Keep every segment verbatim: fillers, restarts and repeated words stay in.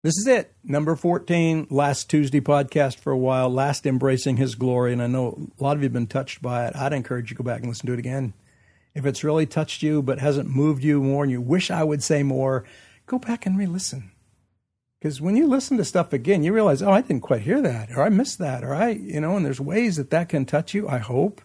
This is it, number fourteen, last Tuesday podcast for a while, last Embracing His Glory, and I know a lot of you have been touched by it. I'd encourage you to go back and listen to it again. If it's really touched you but hasn't moved you more and you wish I would say more, go back and re-listen. Because when you listen to stuff again, you realize, oh, I didn't quite hear that, or I missed that, or I, you know, and there's ways that that can touch you, I hope.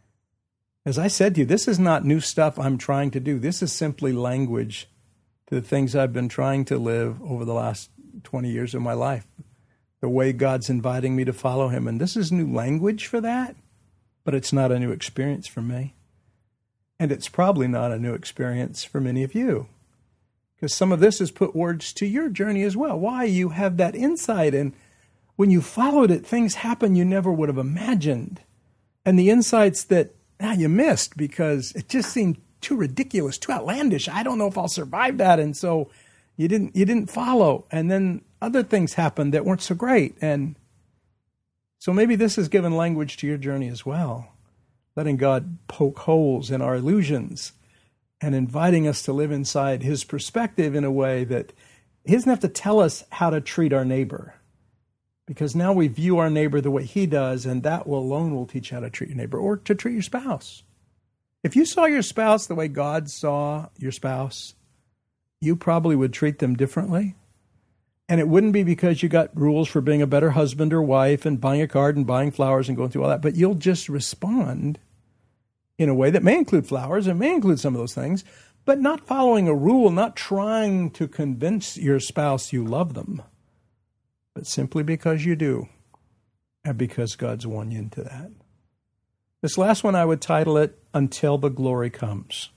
As I said to you, this is not new stuff I'm trying to do. This is simply language to the things I've been trying to live over the last twenty years of my life, the way God's inviting me to follow Him. And this is new language for that, but it's not a new experience for me. And it's probably not a new experience for many of you, because some of this has put words to your journey as well. Why you have that insight, and when you followed it, things happen you never would have imagined. And the insights that ah, you missed because it just seemed too ridiculous, too outlandish. I don't know if I'll survive that. And so You didn't you didn't follow, and then other things happened that weren't so great. And so maybe this has given language to your journey as well, letting God poke holes in our illusions and inviting us to live inside His perspective in a way that He doesn't have to tell us how to treat our neighbor, because now we view our neighbor the way He does, and that will alone will teach you how to treat your neighbor or to treat your spouse. If you saw your spouse the way God saw your spouse, you probably would treat them differently. And it wouldn't be because you got rules for being a better husband or wife and buying a card and buying flowers and going through all that, but you'll just respond in a way that may include flowers and may include some of those things, but not following a rule, not trying to convince your spouse you love them, but simply because you do and because God's won you into that. This last one, I would title it, Until the Glory Comes.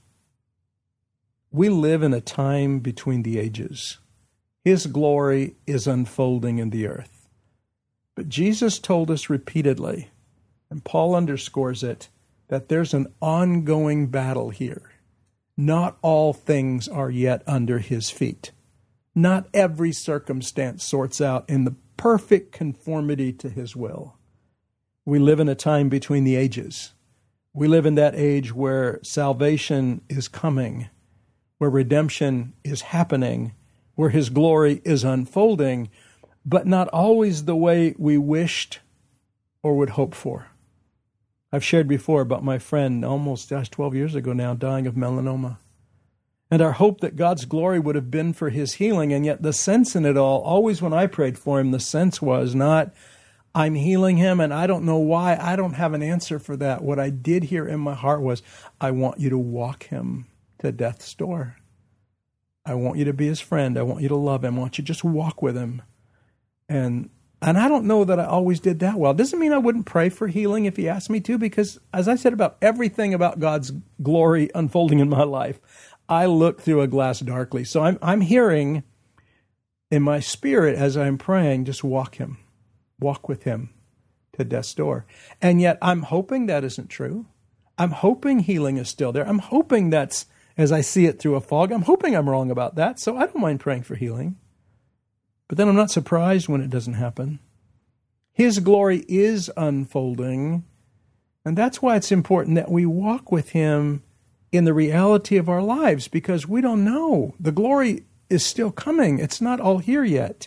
We live in a time between the ages. His glory is unfolding in the earth. But Jesus told us repeatedly, and Paul underscores it, that there's an ongoing battle here. Not all things are yet under His feet. Not every circumstance sorts out in the perfect conformity to His will. We live in a time between the ages. We live in that age where salvation is coming, where redemption is happening, where His glory is unfolding, but not always the way we wished or would hope for. I've shared before about my friend almost, gosh, twelve years ago now, dying of melanoma. And our hope that God's glory would have been for his healing, and yet the sense in it all, always when I prayed for him, the sense was not, I'm healing him, and I don't know why. I don't have an answer for that. What I did hear in my heart was, I want you to walk him to death's door. I want you to be his friend. I want you to love him. I want you to just walk with him. And and I don't know that I always did that well. It doesn't mean I wouldn't pray for healing if he asked me to, because as I said about everything about God's glory unfolding in my life, I look through a glass darkly. So I'm I'm hearing in my spirit as I'm praying, just walk him, walk with him to death's door. And yet I'm hoping that isn't true. I'm hoping healing is still there. I'm hoping that's, as I see it through a fog, I'm hoping I'm wrong about that. So I don't mind praying for healing. But then I'm not surprised when it doesn't happen. His glory is unfolding. And that's why it's important that we walk with him in the reality of our lives, because we don't know. The glory is still coming. It's not all here yet.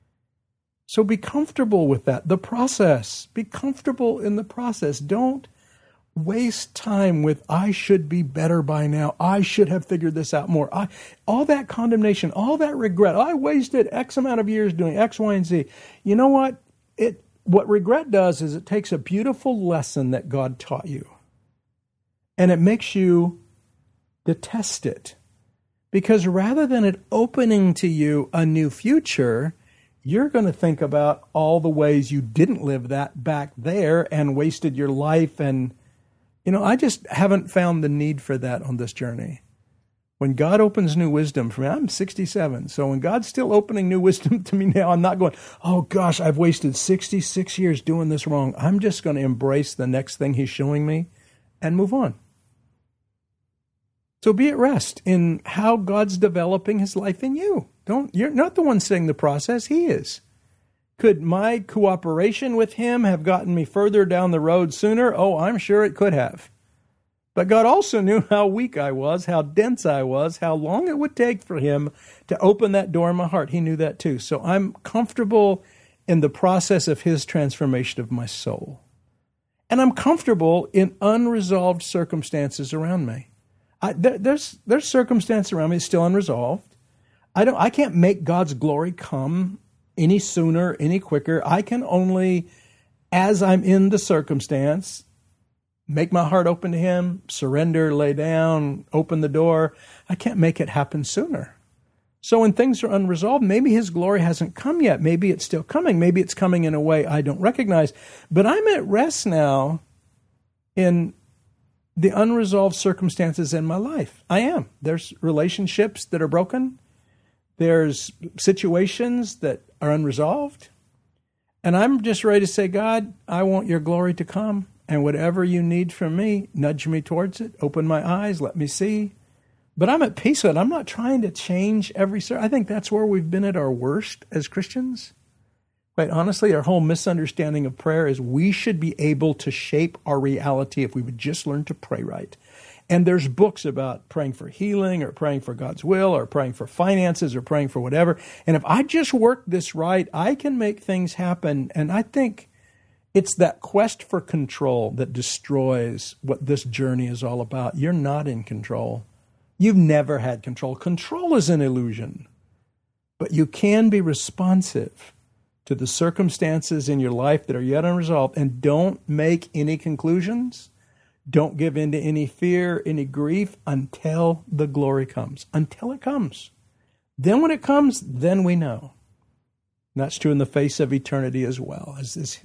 So be comfortable with that. The process. Be comfortable in the process. Don't waste time with, I should be better by now. I should have figured this out more. I, all that condemnation, all that regret. I wasted X amount of years doing X, Y, and Z. You know what? It what regret does is it takes a beautiful lesson that God taught you, and it makes you detest it. Because rather than it opening to you a new future, you're going to think about all the ways you didn't live that back there and wasted your life. And, you know, I just haven't found the need for that on this journey. When God opens new wisdom for me, I'm sixty-seven. So when God's still opening new wisdom to me now, I'm not going, oh gosh, I've wasted sixty-six years doing this wrong. I'm just going to embrace the next thing he's showing me and move on. So be at rest in how God's developing his life in you. Don't, you're not the one setting the process, he is. Could my cooperation with him have gotten me further down the road sooner? Oh, I'm sure it could have. But God also knew how weak I was, how dense I was, how long it would take for him to open that door in my heart. He knew that too. So I'm comfortable in the process of his transformation of my soul. And I'm comfortable in unresolved circumstances around me. I, there, there's there's circumstance around me that's still unresolved. I don't. I can't make God's glory come any sooner, any quicker. I can only, as I'm in the circumstance, make my heart open to him, surrender, lay down, open the door. I can't make it happen sooner. So when things are unresolved, maybe his glory hasn't come yet. Maybe it's still coming. Maybe it's coming in a way I don't recognize. But I'm at rest now in the unresolved circumstances in my life. I am. There's relationships that are broken. There's situations that are unresolved. And I'm just ready to say, God, I want your glory to come. And whatever you need from me, nudge me towards it. Open my eyes. Let me see. But I'm at peace with it. I'm not trying to change every... I think that's where we've been at our worst as Christians. Quite honestly, our whole misunderstanding of prayer is we should be able to shape our reality if we would just learn to pray right. And there's books about praying for healing or praying for God's will or praying for finances or praying for whatever. And if I just work this right, I can make things happen. And I think it's that quest for control that destroys what this journey is all about. You're not in control. You've never had control. Control is an illusion. But you can be responsive to the circumstances in your life that are yet unresolved. And don't make any conclusions. Don't give in to any fear, any grief until the glory comes. Until it comes. Then when it comes, then we know. And that's true in the face of eternity as well. As this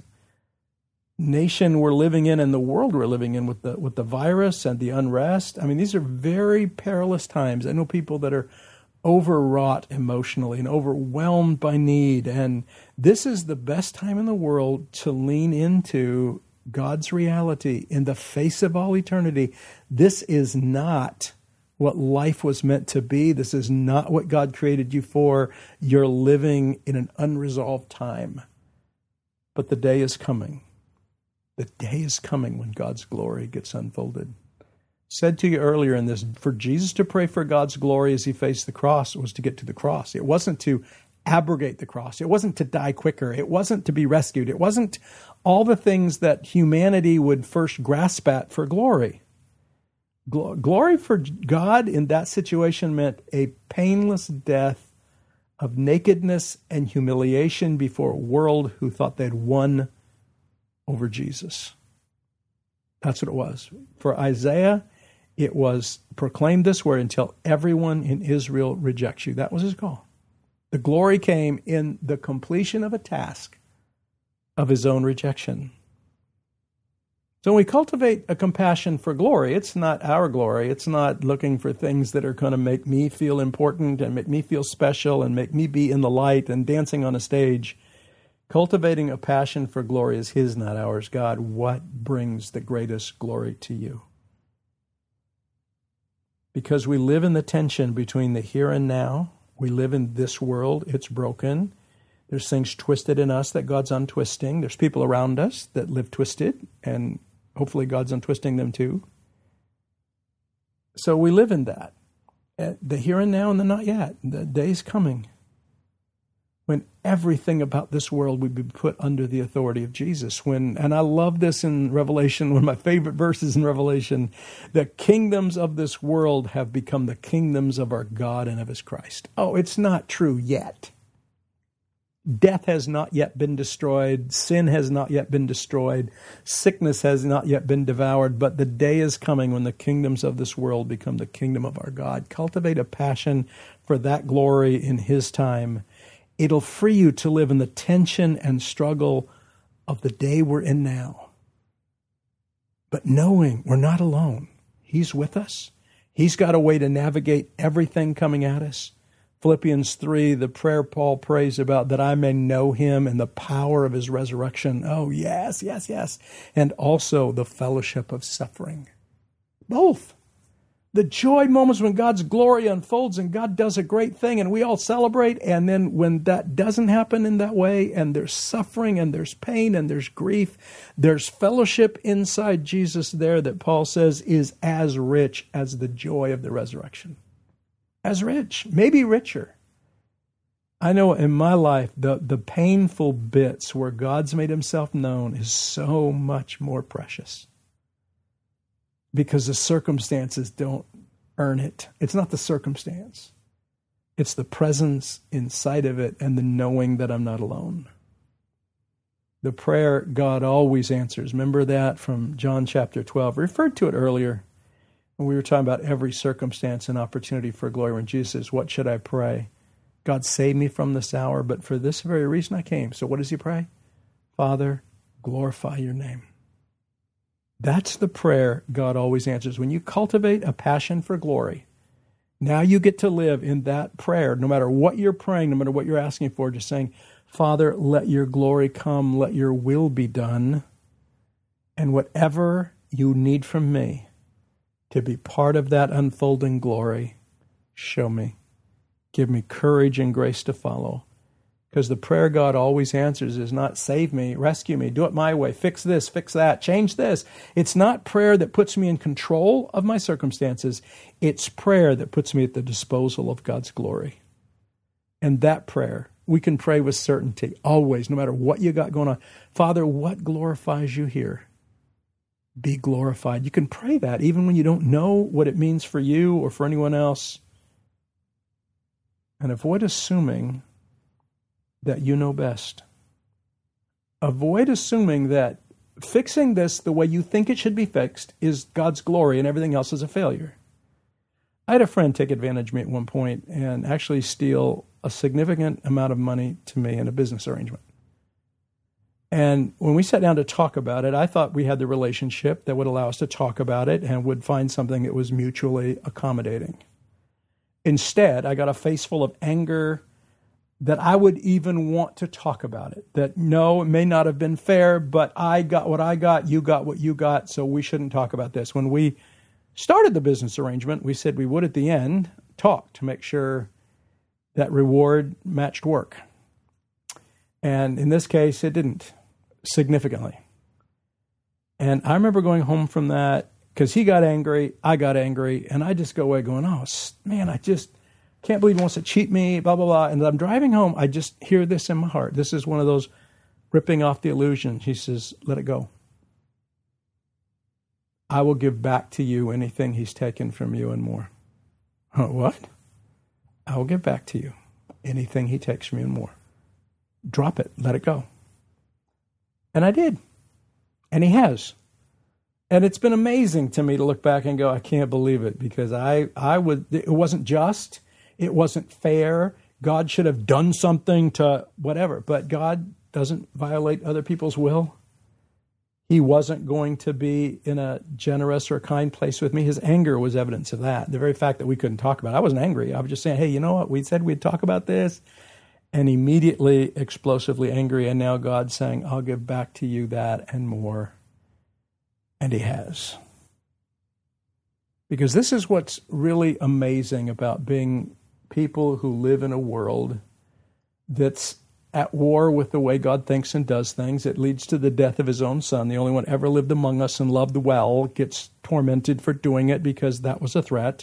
nation we're living in and the world we're living in with the with the virus and the unrest. I mean, these are very perilous times. I know people that are overwrought emotionally and overwhelmed by need. And this is the best time in the world to lean into God's reality in the face of all eternity. This is not what life was meant to be. This is not what God created you for. You're living in an unresolved time. But the day is coming. The day is coming when God's glory gets unfolded. Said to you earlier in this, for Jesus to pray for God's glory as he faced the cross was to get to the cross. It wasn't to abrogate the cross. It wasn't to die quicker. It wasn't to be rescued. It wasn't all the things that humanity would first grasp at for glory. Glory for God in that situation meant a painless death of nakedness and humiliation before a world who thought they'd won over Jesus. That's what it was. For Isaiah, it was proclaim this word until everyone in Israel rejects you. That was his call. The glory came in the completion of a task of his own rejection. So when we cultivate a compassion for glory, it's not our glory. It's not looking for things that are going to make me feel important and make me feel special and make me be in the light and dancing on a stage. Cultivating a passion for glory is his, not ours. God, what brings the greatest glory to you? Because we live in the tension between the here and now. We live in this world. It's broken. There's things twisted in us that God's untwisting. There's people around us that live twisted, and hopefully God's untwisting them too. So we live in that. The here and now and the not yet. The day's coming when everything about this world would be put under the authority of Jesus. When, and I love this in Revelation, one of my favorite verses in Revelation, the kingdoms of this world have become the kingdoms of our God and of his Christ. Oh, it's not true yet. Death has not yet been destroyed. Sin has not yet been destroyed. Sickness has not yet been devoured. But the day is coming when the kingdoms of this world become the kingdom of our God. Cultivate a passion for that glory in his time. It'll free you to live in the tension and struggle of the day we're in now. But knowing we're not alone. He's with us. He's got a way to navigate everything coming at us. Philippians three, the prayer Paul prays about, that I may know him and the power of his resurrection. Oh, yes, yes, yes. And also the fellowship of suffering. Both. The joy moments when God's glory unfolds and God does a great thing and we all celebrate. And then when that doesn't happen in that way and there's suffering and there's pain and there's grief, there's fellowship inside Jesus there that Paul says is as rich as the joy of the resurrection. As rich, maybe richer. I know in my life, the, the painful bits where God's made himself known is so much more precious. Because the circumstances don't earn it. It's not the circumstance. It's the presence inside of it and the knowing that I'm not alone. The prayer God always answers. Remember that from John chapter twelve. We referred to it earlier when we were talking about every circumstance and opportunity for glory. When Jesus says, what should I pray? God, save me from this hour, but for this very reason I came. So what does he pray? Father, glorify your name. That's the prayer God always answers. When you cultivate a passion for glory, now you get to live in that prayer, no matter what you're praying, no matter what you're asking for, just saying, Father, let your glory come, let your will be done, and whatever you need from me to be part of that unfolding glory, show me. Give me courage and grace to follow. Because the prayer God always answers is not save me, rescue me, do it my way, fix this, fix that, change this. It's not prayer that puts me in control of my circumstances. It's prayer that puts me at the disposal of God's glory. And that prayer, we can pray with certainty, always, no matter what you got going on. Father, what glorifies you here? Be glorified. You can pray that even when you don't know what it means for you or for anyone else. And avoid assuming that you know best. Avoid assuming that fixing this the way you think it should be fixed is God's glory and everything else is a failure. I had a friend take advantage of me at one point and actually steal a significant amount of money to me in a business arrangement. And when we sat down to talk about it, I thought we had the relationship that would allow us to talk about it and would find something that was mutually accommodating. Instead, I got a face full of anger that I would even want to talk about it. That no, it may not have been fair, but I got what I got, you got what you got, so we shouldn't talk about this. When we started the business arrangement, we said we would at the end talk to make sure that reward matched work. And in this case, it didn't significantly. And I remember going home from that because he got angry, I got angry, and I just go away going, oh, man, I just can't believe he wants to cheat me, blah, blah, blah. And I'm driving home. I just hear this in my heart. This is one of those ripping off the illusion. He says, let it go. I will give back to you anything he's taken from you and more. Huh, what? I will give back to you anything he takes from you and more. Drop it. Let it go. And I did. And he has. And it's been amazing to me to look back and go, I can't believe it, because I, I would, it wasn't just. It wasn't fair. God should have done something to whatever. But God doesn't violate other people's will. He wasn't going to be in a generous or kind place with me. His anger was evidence of that. The very fact that we couldn't talk about it. I wasn't angry. I was just saying, hey, you know what? We said we'd talk about this. And immediately, explosively angry. And now God's saying, I'll give back to you that and more. And he has. Because this is what's really amazing about being people who live in a world that's at war with the way God thinks and does things. It leads to the death of his own son. The only one ever lived among us and loved well gets tormented for doing it because that was a threat.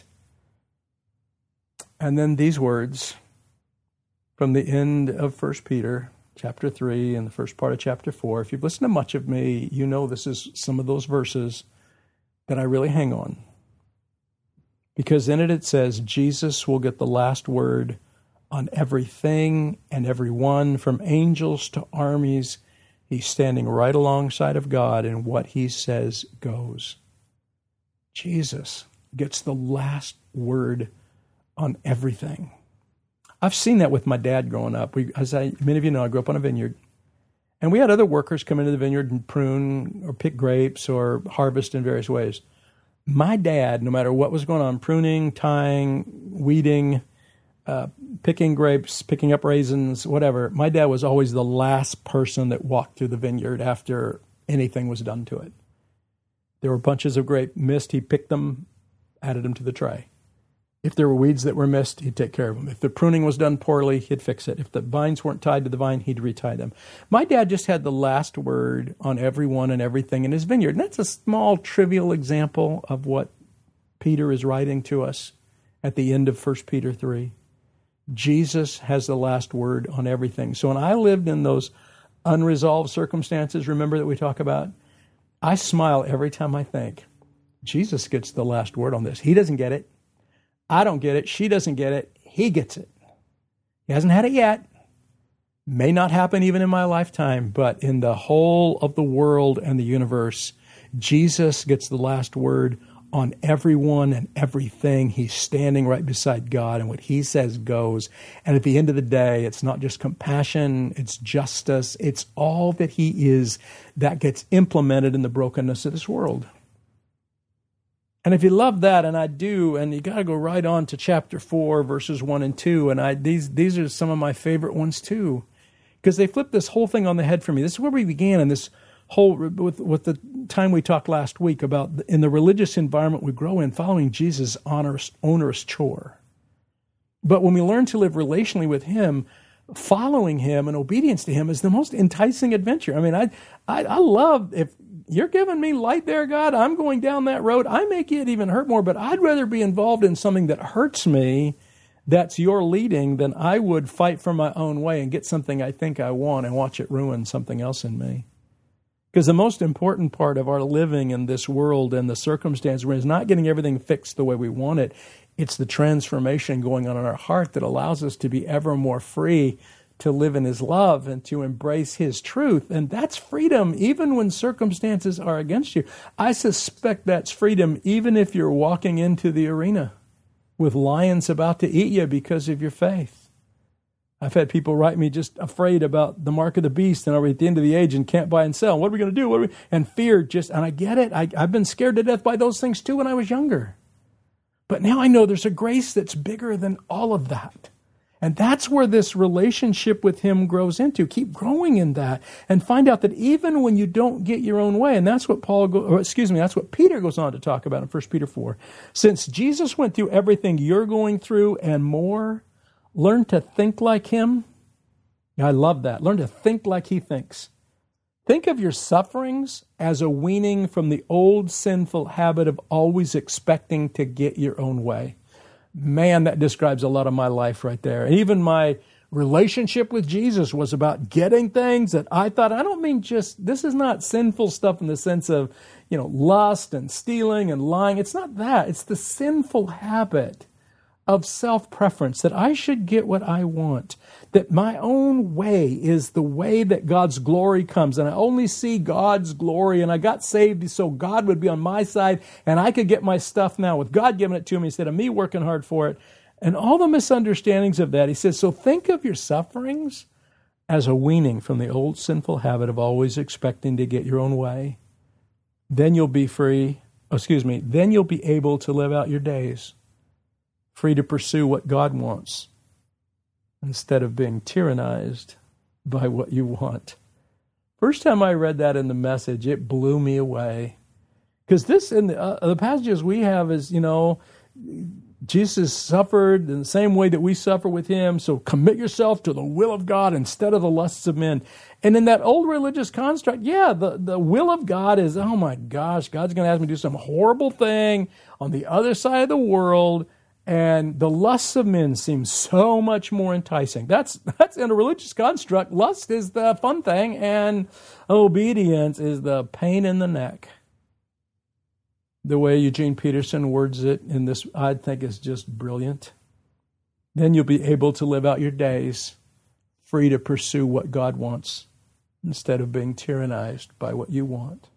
And then these words from the end of First Peter chapter three and the first part of chapter four. If you've listened to much of me, you know this is some of those verses that I really hang on. Because in it, it says, Jesus will get the last word on everything and everyone, from angels to armies. He's standing right alongside of God, and what he says goes. Jesus gets the last word on everything. I've seen that with my dad growing up. We, as I, many of you know, I grew up on a vineyard. And we had other workers come into the vineyard and prune or pick grapes or harvest in various ways. My dad, no matter what was going on, pruning, tying, weeding, uh, picking grapes, picking up raisins, whatever, my dad was always the last person that walked through the vineyard after anything was done to it. There were bunches of grape missed. He picked them, added them to the tray. If there were weeds that were missed, he'd take care of them. If the pruning was done poorly, he'd fix it. If the vines weren't tied to the vine, he'd retie them. My dad just had the last word on everyone and everything in his vineyard. And that's a small, trivial example of what Peter is writing to us at the end of First Peter three. Jesus has the last word on everything. So when I lived in those unresolved circumstances, remember that we talk about, I smile every time I think, Jesus gets the last word on this. He doesn't get it. I don't get it. She doesn't get it. He gets it. He hasn't had it yet. May not happen even in my lifetime, but in the whole of the world and the universe, Jesus gets the last word on everyone and everything. He's standing right beside God, and what he says goes. And at the end of the day, it's not just compassion, it's justice, it's all that he is that gets implemented in the brokenness of this world. And if you love that, and I do, and you got to go right on to chapter four, verses one and two, and I these these are some of my favorite ones too, because they flip this whole thing on the head for me. This is where we began in this whole, with, with the time we talked last week about in the religious environment we grow in, following Jesus' onerous, onerous chore. But when we learn to live relationally with him, following him and obedience to him is the most enticing adventure. I mean, I, I, I love, if you're giving me light there, God, I'm going down that road. I make it even hurt more, but I'd rather be involved in something that hurts me, that's your leading, than I would fight for my own way and get something I think I want and watch it ruin something else in me. Because the most important part of our living in this world and the circumstance we're in is not getting everything fixed the way we want it. It's the transformation going on in our heart that allows us to be ever more free to live in his love and to embrace his truth. And that's freedom even when circumstances are against you. I suspect that's freedom even if you're walking into the arena with lions about to eat you because of your faith. I've had people write me just afraid about the mark of the beast, and are we at the end of the age and can't buy and sell? What are we going to do? What are we? And fear just, and I get it. I, I've been scared to death by those things too when I was younger. But now I know there's a grace that's bigger than all of that. And that's where this relationship with him grows into. Keep growing in that and find out that even when you don't get your own way, and that's what Paul, go, or excuse me, that's what Peter goes on to talk about in First Peter four. Since Jesus went through everything you're going through and more, learn to think like him. I love that. Learn to think like he thinks. Think of your sufferings as a weaning from the old sinful habit of always expecting to get your own way. Man, that describes a lot of my life right there. And even my relationship with Jesus was about getting things that I thought, I don't mean just, this is not sinful stuff in the sense of, you know, lust and stealing and lying. It's not that. It's the sinful habit of self-preference, that I should get what I want, that my own way is the way that God's glory comes, and I only see God's glory, and I got saved so God would be on my side, and I could get my stuff now with God giving it to me instead of me working hard for it, and all the misunderstandings of that. He says, so think of your sufferings as a weaning from the old sinful habit of always expecting to get your own way. Then you'll be free, oh, excuse me, then you'll be able to live out your days free to pursue what God wants instead of being tyrannized by what you want. First time I read that in the Message, it blew me away. Because this, in the, uh, the passages we have is, you know, Jesus suffered in the same way that we suffer with him, so commit yourself to the will of God instead of the lusts of men. And in that old religious construct, yeah, the, the will of God is, oh my gosh, God's going to ask me to do some horrible thing on the other side of the world, and the lusts of men seem so much more enticing. That's that's in a religious construct. Lust is the fun thing, and obedience is the pain in the neck. The way Eugene Peterson words it in this, I think, is just brilliant. Then you'll be able to live out your days free to pursue what God wants instead of being tyrannized by what you want.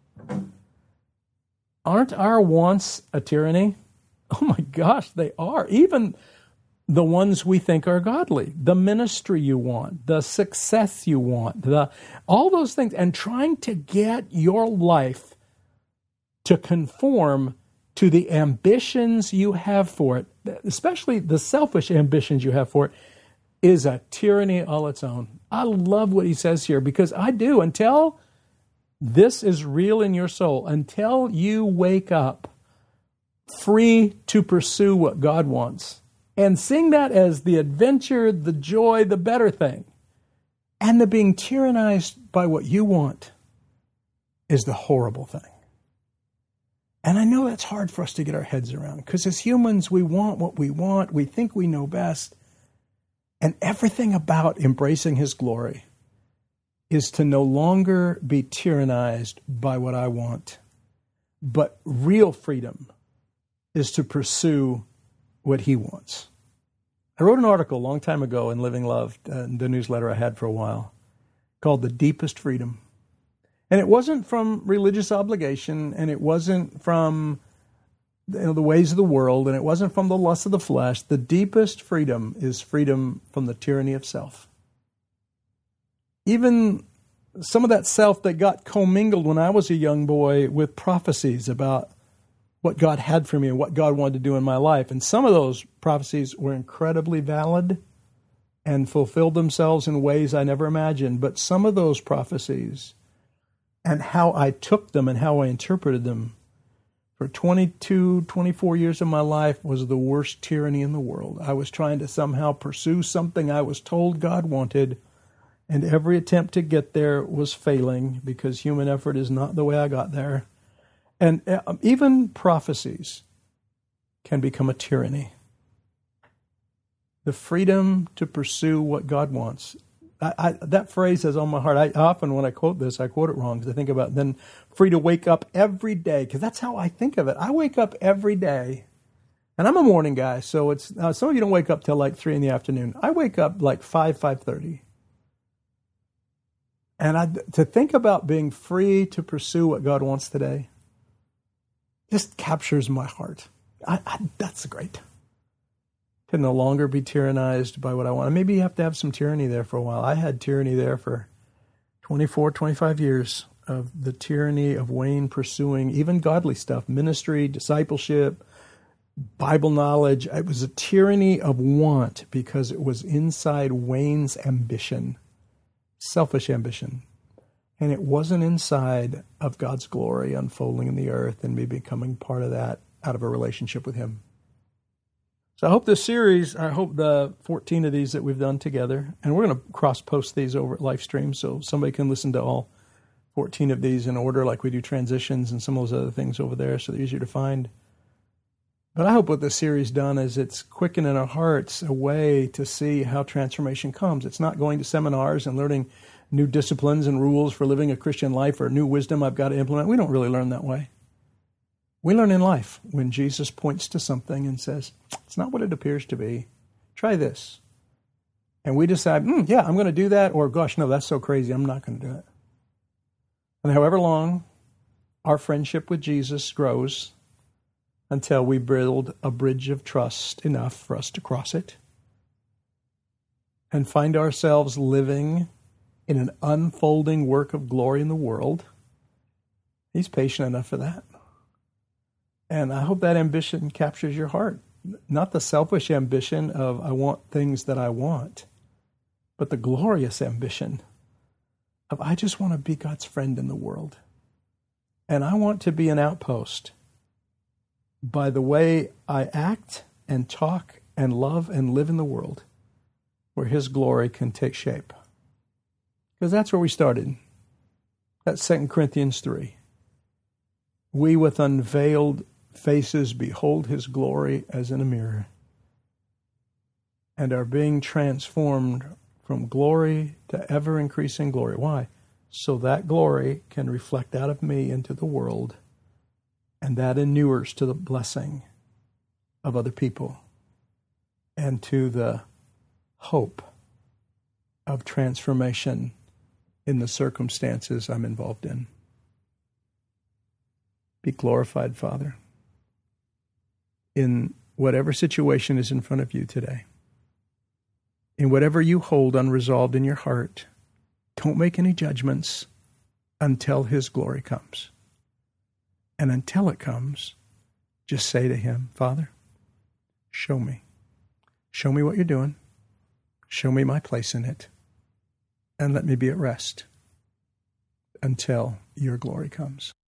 Aren't our wants a tyranny? Oh my gosh, they are. Even the ones we think are godly. The ministry you want, the success you want, the all those things. And trying to get your life to conform to the ambitions you have for it, especially the selfish ambitions you have for it, is a tyranny all its own. I love what he says here, because I do. Until this is real in your soul, until you wake up free to pursue what God wants, and seeing that as the adventure, the joy, the better thing, and the being tyrannized by what you want is the horrible thing. And I know that's hard for us to get our heads around, because as humans, we want what we want. We think we know best. And everything about embracing his glory is to no longer be tyrannized by what I want. But real freedom is to pursue what he wants. I wrote an article a long time ago in Living Love, uh, the newsletter I had for a while, called The Deepest Freedom. And it wasn't from religious obligation, and it wasn't from you know, the ways of the world, and it wasn't from the lust of the flesh. The deepest freedom is freedom from the tyranny of self. Even some of that self that got commingled when I was a young boy with prophecies about what God had for me and what God wanted to do in my life. And some of those prophecies were incredibly valid and fulfilled themselves in ways I never imagined. But some of those prophecies and how I took them and how I interpreted them for twenty-two, twenty-four years of my life was the worst tyranny in the world. I was trying to somehow pursue something I was told God wanted, and every attempt to get there was failing because human effort is not the way I got there. And even prophecies can become a tyranny. The freedom to pursue what God wants. I, I, that phrase is on my heart. I often, when I quote this, I quote it wrong because I think about then free to wake up every day, because that's how I think of it. I wake up every day, and I'm a morning guy, so it's uh, some of you don't wake up till like three in the afternoon. I wake up like five, five thirty, and I, to think about being free to pursue what God wants today just captures my heart. I, I, that's great. To no longer be tyrannized by what I want. Maybe you have to have some tyranny there for a while. I had tyranny there for twenty-four, twenty-five years of the tyranny of Wayne pursuing even godly stuff, ministry, discipleship, Bible knowledge. It was a tyranny of want because it was inside Wayne's ambition, selfish ambition. And it wasn't inside of God's glory unfolding in the earth and me becoming part of that out of a relationship with him. So I hope this series, I hope the fourteen of these that we've done together, and we're going to cross-post these over at Livestream so somebody can listen to all fourteen of these in order like we do transitions and some of those other things over there so they're easier to find. But I hope what this series done is it's quickened in our hearts a way to see how transformation comes. It's not going to seminars and learning new disciplines and rules for living a Christian life or new wisdom I've got to implement. We don't really learn that way. We learn in life when Jesus points to something and says, it's not what it appears to be. Try this. And we decide, mm, yeah, I'm going to do that. Or, gosh, no, that's so crazy. I'm not going to do it. And however long our friendship with Jesus grows until we build a bridge of trust enough for us to cross it and find ourselves living in an unfolding work of glory in the world, he's patient enough for that. And I hope that ambition captures your heart. Not the selfish ambition of I want things that I want, but the glorious ambition of I just want to be God's friend in the world. And I want to be an outpost by the way I act and talk and love and live in the world where his glory can take shape. Because that's where we started. That's Second Corinthians three. We with unveiled faces behold his glory as in a mirror and are being transformed from glory to ever-increasing glory. Why? So that glory can reflect out of me into the world, and that inures to the blessing of other people and to the hope of transformation in the circumstances I'm involved in. Be glorified, Father, in whatever situation is in front of you today. In whatever you hold unresolved in your heart, don't make any judgments until his glory comes. And until it comes, just say to him, Father, show me. Show me what you're doing. Show me my place in it. And let me be at rest until your glory comes.